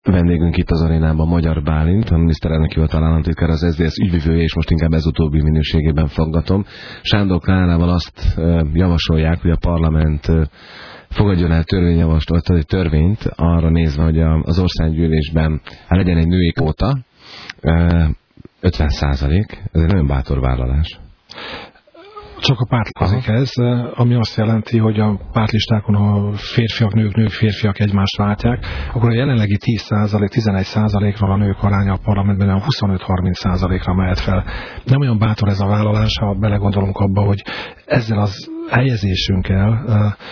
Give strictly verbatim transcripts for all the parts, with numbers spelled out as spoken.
Vendégünk itt az arénában Magyar Bálint, a miniszterelnök hivatal államtitkár, az es zé es ügyvivője, és most inkább ez utóbbi minőségében faggatom. Sándor Klárával azt javasolják, hogy a parlament fogadjon el törvényjavaslatot, egy törvényt arra nézve, hogy az országgyűlésben legyen egy női kvóta, ötven százalék, ez egy nagyon bátor vállalás. Csak a pártlazik ez, ami azt jelenti, hogy a pártlistákon, ha férfiak, nők, nők, férfiak egymást váltják, akkor a jelenlegi tíz százalék, tizenegy százalékról a nők aránya a parlamentben a huszonöt-harminc százalékra mehet fel. Nem olyan bátor ez a vállalás, ha belegondolunk abba, hogy ezzel az helyezésünkkel,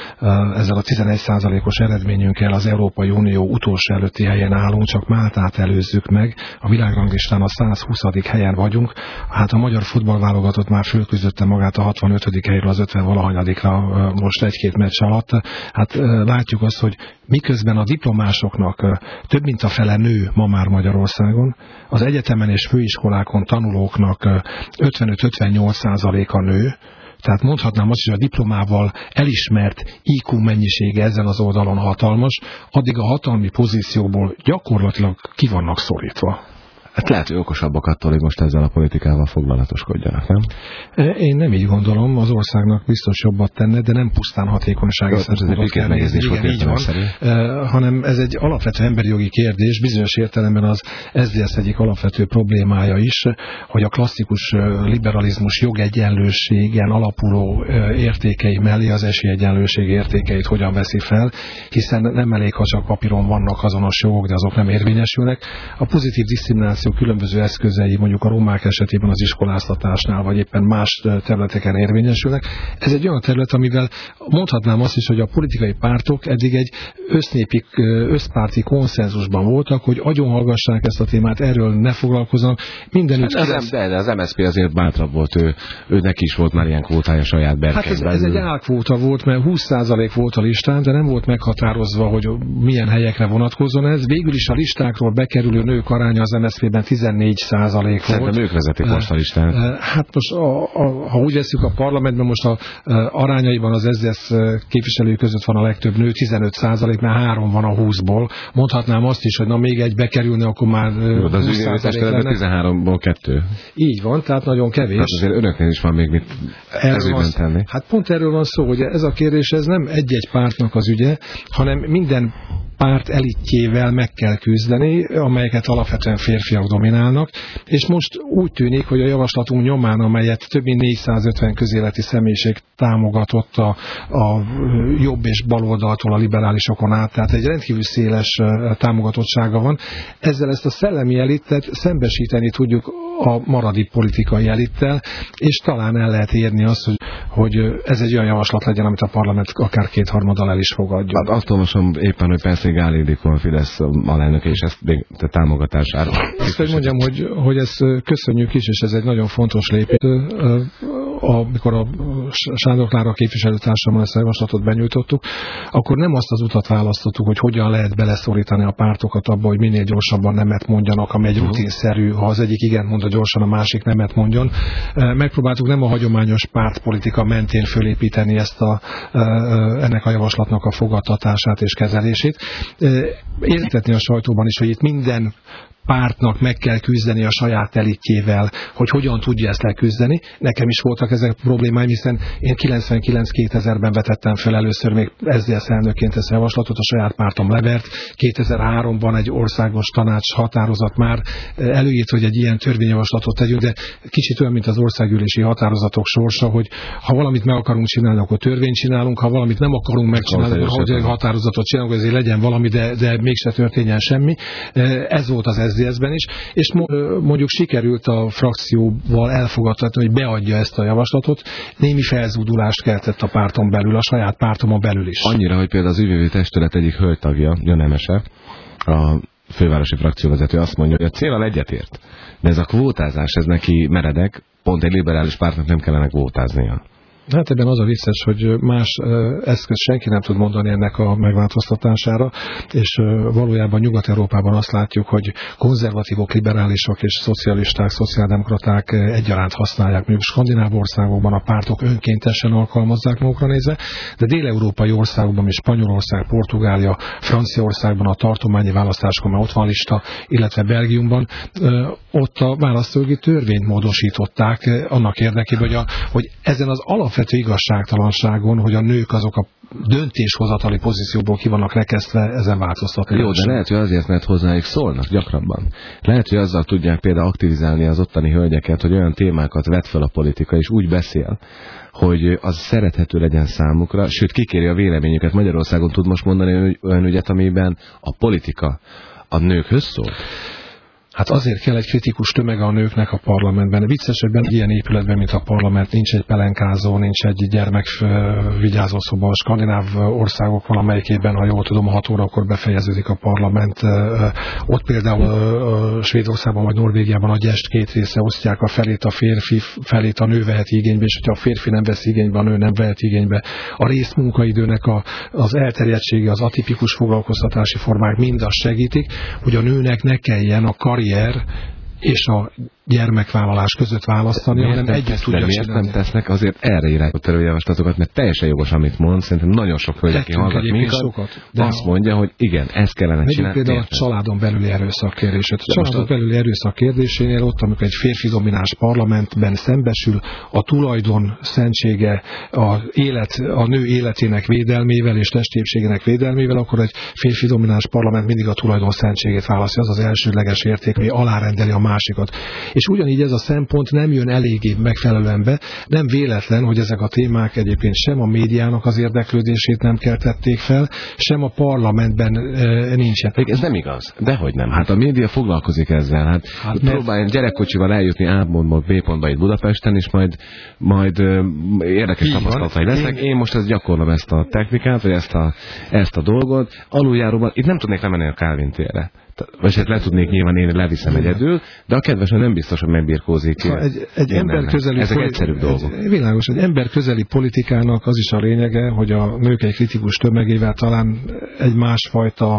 ezzel a tizenegy százalékos eredményünkkel az Európai Unió utolsó előtti helyen állunk, csak Máltát előzzük meg, a világranglistán a százhuszadik helyen vagyunk, hát a magyar futballválogatott már fölküzdötte magát a hatvanötödik helyről az ötven valahanyadikra most egy-két meccs alatt. Hát látjuk azt, hogy miközben a diplomásoknak több mint a fele nő ma már Magyarországon, az egyetemen és főiskolákon tanulóknak ötvenöt-ötvennyolc százaléka nő, tehát mondhatnám azt, hogy a diplomával elismert í kú mennyisége ezen az oldalon hatalmas, addig a hatalmi pozícióból gyakorlatilag ki vannak szorítva. Hát lehet, hogy okosabbak attól, hogy most ezzel a politikával foglalatoskodjanak, nem? Én nem így gondolom, az országnak biztos jobbat tenne, de nem pusztán hatékonysági szempontból kell nézni, igen, így van, uh, hanem ez egy alapvető emberi jogi kérdés, bizonyos értelemben az es zé es egyik alapvető problémája is, hogy a klasszikus liberalizmus jogegyenlőségen alapuló uh, értékei mellé az esélyegyenlőség értékeit hogyan veszi fel, hiszen nem elég, ha csak papíron vannak azonos jogok, de azok nem érvényesülnek. A pozitív diszkrimináció különböző eszközei, mondjuk a romák esetében az iskoláztatásnál, vagy éppen más területeken érvényesülnek. Ez egy olyan terület, amivel mondhatnám azt is, hogy a politikai pártok eddig egy össznépi, összpárti konszenzusban voltak, hogy agyonhallgassák ezt a témát, erről ne foglalkozzanak. Mindenütt hát az, de, de az em es zé pé azért bátrabb volt, ő, ő neki is volt már ilyen kvótája saját berkenyben. Hát ez, ez egy álkvóta volt, mert húsz százalék volt a listán, de nem volt meghatározva, hogy milyen helyekre vonatkozzon ez. Végül is a listákról bekerülő nők aránya az em es zé pében tizennégy százalék volt. Szerintem ők vezetik most a listán. Hát most, a, a, ha úgy veszük a parlamentben, most a, a arányaiban az es zé es képviselői között van a legtöbb nő, tizenöt százalék, mert három van a húszból. Mondhatnám azt is, hogy na még egy bekerülne, akkor már jó, de az húsz százalék lenne. tizenháromból kettő. Így van, tehát nagyon kevés. Tehát azért önöknél is van még mit ezügyben tenni. Hát pont erről van szó, hogy ez a kérdés, ez nem egy-egy pártnak az ügye, hanem minden párt elitjével meg kell küzdeni, amelyeket alapvetően férfiak dominálnak, és most úgy tűnik, hogy a javaslatunk nyomán, amelyet több mint négyszázötven közéleti személyiség támogatott a, a jobb és baloldaltól a liberálisokon át, tehát egy rendkívül széles támogatottsága van. Ezzel ezt a szellemi elitet szembesíteni tudjuk a maradi politikai elittel, és talán el lehet érni azt, hogy, hogy ez egy olyan javaslat legyen, amit a parlament akár kétharmaddal el is fogadja. Hát azt olvasom éppen, hogy persze Gál Ildikó a Fidesz alelnöke, és ezt a támogatására. Azt, hogy mondjam, hogy, hogy ezt köszönjük is, és ez egy nagyon fontos lépés. Amikor a Sándor Klára képviselőtársammal ezt a javaslatot benyújtottuk, akkor nem azt az utat választottuk, hogy hogyan lehet beleszorítani a pártokat abba, hogy minél gyorsabban nemet mondjanak, ami egy rutinszerű, ha az egyik igen mond, gyorsan a másik nemet mondjon. Megpróbáltuk nem a hagyományos pártpolitika mentén fölépíteni ezt a, ennek a javaslatnak a fogadtatását és kezelését. Értetni a sajtóban is, hogy itt minden pártnak meg kell küzdeni a saját elitjével, hogy hogyan tudja ezt leküzdeni. Nekem is voltak ezek a problémáim, hiszen én kilencvenkilenc-kétezerben vetettem fel először még es zé es elnökként ezt a javaslatot, a saját pártom levert. kétezer-háromban egy országos tanács határozat már előírt, hogy egy ilyen törvényjavaslatot tegyünk, de kicsit olyan, mint az országgyűlési határozatok sorsa, hogy ha valamit meg akarunk csinálni, akkor törvényt csinálunk, ha valamit nem akarunk megcsinálni, akkor hogy határozatot csinálunk, ezért legyen valami, de, de mégse történjen semmi. Ez volt az es zé es-ben is, és mondjuk sikerült a frakcióval elfogadtatni, hogy beadja ezt a javaslatot. Némi felzúdulást keltett a párton belül, a saját pártomon belül is. Annyira, hogy például az ügyvédi testület egyik hölgytagja, Jan Emese, a fővárosi frakcióvezető azt mondja, hogy a céllal egyetért, de ez a kvótázás, ez neki meredek, pont egy liberális pártnak nem kellene kvótáznia. Hát ebben az a vicces, hogy más eszköz senki nem tud mondani ennek a megváltoztatására, és valójában Nyugat-Európában azt látjuk, hogy konzervatívok, liberálisok és szocialisták, szociáldemokraták egyaránt használják, mondjuk skandináv országokban a pártok önkéntesen alkalmazzák magukra nézve, de dél-európai országokban, mint Spanyolország, Portugália, Franciaországban a tartományi választásokon, mert ott van lista, illetve Belgiumban, ott a választójogi törvényt módosították annak érdekében, hogy, a, hogy ezen az alapvető igazságtalanságon, hogy a nők azok a döntéshozatali pozícióból ki vannak rekesztve, ezen változtatni. Jó, de lehet, hogy azért, mert hozzájuk szólnak gyakrabban. Lehet, hogy azzal tudják például aktivizálni az ottani hölgyeket, hogy olyan témákat vet fel a politika, és úgy beszél, hogy az szerethető legyen számukra, sőt kikéri a véleményüket. Magyarországon tud most mondani olyan ügyet, amiben a politika a nőkhöz szól? Hát azért kell egy kritikus tömege a nőknek a parlamentben. Vicces, hogy benne ilyen épületben, mint a parlament, nincs egy pelenkázó, nincs egy gyermekvigyázószoba. A skandináv országok valamelyikében, ha jól tudom, hat órakor befejeződik a parlament. Ott például Svédországban vagy Norvégiában a gyest két része osztják, a felét a férfi, felét a nő veheti igénybe, és hogyha a férfi nem vesz igénybe, a nő nem veheti igénybe. A részmunkaidőnek a, az elterjedtsége, az atipikus foglalkoztatási formák mind azt segítik, hogy a nőnek ne kelljen a karrier és a gyermekvállalás között választani, hanem együtt tudja miért nem tesznek azért erre irányuló törvényjavaslatokat, mert teljesen jogos, amit mond, szerintem nagyon sok hölgy, aki hallgat minket, sokat, de azt mondja, hogy igen, ezt kellene csinálni. Például a családon belüli erőszak kérdését. A családon belüli erőszak kérdésénél ott, amikor egy férfi domináns parlamentben szembesül a tulajdon szentsége, a, élet, a nő életének védelmével és testépségének védelmével, akkor egy férfi domináns parlament mindig a tulajdon szentségét választja, az az elsődleges érték, ami alárendeli a másikat. És ugyanígy ez a szempont nem jön eléggé megfelelően be. Nem véletlen, hogy ezek a témák egyébként sem a médiának az érdeklődését nem keltették fel, sem a parlamentben e, nincsen. Ez nem igaz. Dehogy nem. Hát a média foglalkozik ezzel. Hát, hát próbáljon gyerekkocsival eljutni A pontból B pontba itt Budapesten, és majd, majd ö, érdekes tapasztalatai lesznek. Én most ezt gyakorlom, ezt a technikát, vagy ezt a, ezt a dolgot. Aluljáróban, itt nem tudnék lemenni a Kálvin térre. Vagy hát le tudnék nyilván, én leviszem egyedül, de a kedvesen nem biztos, hogy megbirkózik. Szóval egy, egy ember közeli Ezek egyszerűbb dolgok. Egy, világos, egy ember közeli politikának az is a lényege, hogy a nők egy kritikus tömegével talán egy másfajta,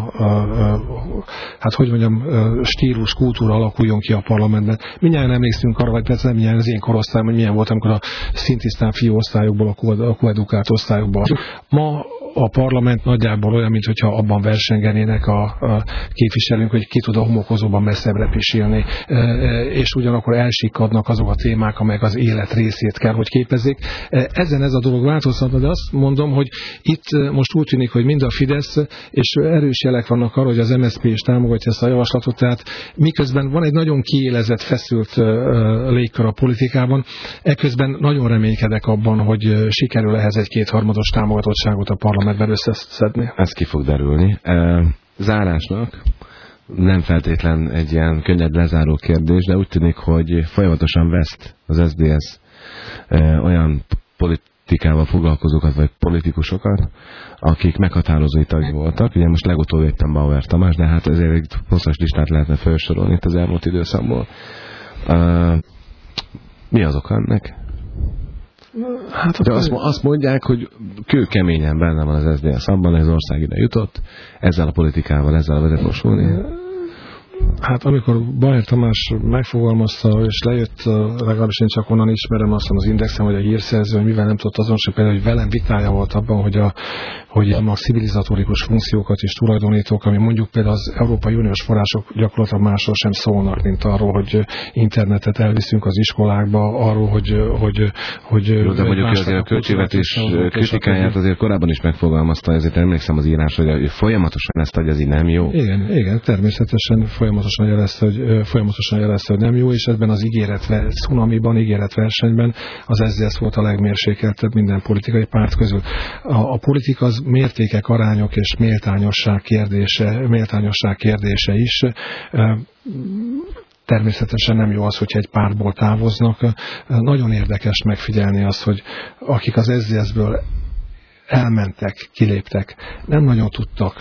hát hogy mondjam, stílus, kultúra alakuljon ki a parlamentben. Mindjárt emlékszünk arra, vagy persze nem mindjárt az én korosztályom, hogy milyen volt, amikor a szintisztán fiú osztályokból, a koedukált osztályokból. Ma a parlament nagyjából olyan, mintha abban versengenének a, a képviselőnk, hogy ki tud a homokozóban messzebbre pisilni, és ugyanakkor elsikadnak azok a témák, amelyek az élet részét kell, hogy képezzék. Ezen ez a dolog változhatna, de azt mondom, hogy itt most úgy tűnik, hogy mind a Fidesz, és erős jelek vannak arra, hogy az em es zé pé is támogatja ezt a javaslatot, tehát miközben van egy nagyon kiélezett, feszült légkör a politikában, eközben nagyon reménykedek abban, hogy sikerül ehhez egy kétharmados támogatottságot a parlament meg összeszedni. Ez ki fog derülni. Zárásnak nem feltétlen egy ilyen könnyed lezáró kérdés, de úgy tűnik, hogy folyamatosan veszt az es zé dé es olyan politikával foglalkozókat, vagy politikusokat, akik meghatározói tagja voltak. Ugye most legutóbb éppen Bauer Tamás, de hát ezért egy hosszas listát lehetne felsorolni itt az elmúlt időszakból. Mi az oka ennek? Hát de azt, azt mondják, hogy kőkeményen benne van az es zé dé es abban, hogy az ország ide jutott, ezzel a politikával, ezzel vezet mosulni. Hát amikor Bauer Tamás megfogalmazta, és lejött, legalábbis én csak onnan ismerem, azt az Indexen, vagy a hírszerző, hogy mivel nem tudott azonosítani, például, hogy velem vitája volt abban, hogy a, hogy a civilizatórikus funkciókat is tulajdonítók, ami mondjuk például az Európai Uniós források gyakorlatilag másról sem szólnak, mint arról, hogy internetet elviszünk az iskolákba, arról, hogy... hogy, hogy Jó, de mondjuk azért a költségvetés kritikáját azért korábban is megfogalmazta, ezért emlékszem az írás, hogy folyamatosan ezt adja, ez így nem jó. Igen, igen, természetesen folyamatosan jelezte, hogy, folyamatosan jelezte, hogy nem jó, és ebben az ígéretve, cunamiban, ígéretversenyben az es zé dé es volt a legmérsékeltebb minden politikai párt közül. A, a politika az mértékek, arányok és méltányosság kérdése, méltányosság kérdése is. Természetesen nem jó az, hogyha egy pártból távoznak. Nagyon érdekes megfigyelni azt, hogy akik az es zé dé es-ből elmentek, kiléptek, nem nagyon tudtak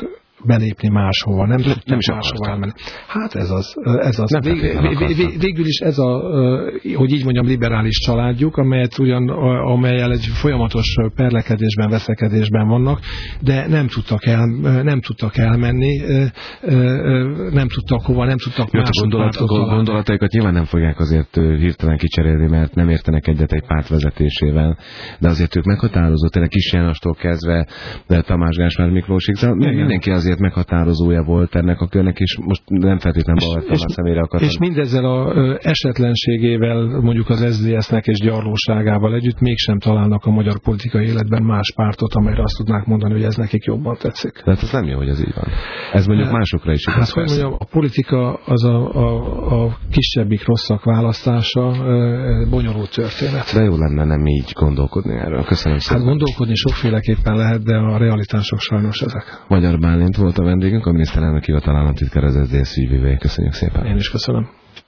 belépni máshova, nem, nem, nem is máshova elmenni. Hát ez az. Ez az. Nem Vég, vég, vég, végül is ez a, hogy így mondjam, liberális családjuk, amelyet ugyan, amelyel egy folyamatos perlekedésben, veszekedésben vannak, de nem tudtak, el, nem tudtak elmenni, nem tudtak hova, nem tudtak mások gondolat, gondolataikat nyilván nem fogják azért hirtelen kicserélni, mert nem értenek egyet egy párt vezetésével, de azért ők meghatározó, tényleg Kis Jánostól kezdve de Tamás Gáspár Miklósig, mindenki azért meghatározója volt ennek a körnek, és most nem feltétlenül Bauer a szemére akartam. És mindezzel az esetlenségével, mondjuk az es zé dé es-nek és gyarlóságával együtt mégsem találnak a magyar politikai életben más pártot, amelyre azt tudnák mondani, hogy ez nekik jobban tetszik. Tehát ez nem jó, hogy ez így van. Ez mondjuk hát, másokra is igaz. Hát, hogy mondjam, a politika az a, a, a kisebbik rosszak választása, bonyolult történet. De jó lenne nem így gondolkodni erről. Köszönöm szépen. Hát gondolkodni sokféleképpen lehet, de a realitások sajnos ezek. Magyar Bálint volt a vendégünk, a miniszterelnök hivatal államtitkár, az es zé dé es ügyvivője. Köszönjük szépen. Én is köszönöm.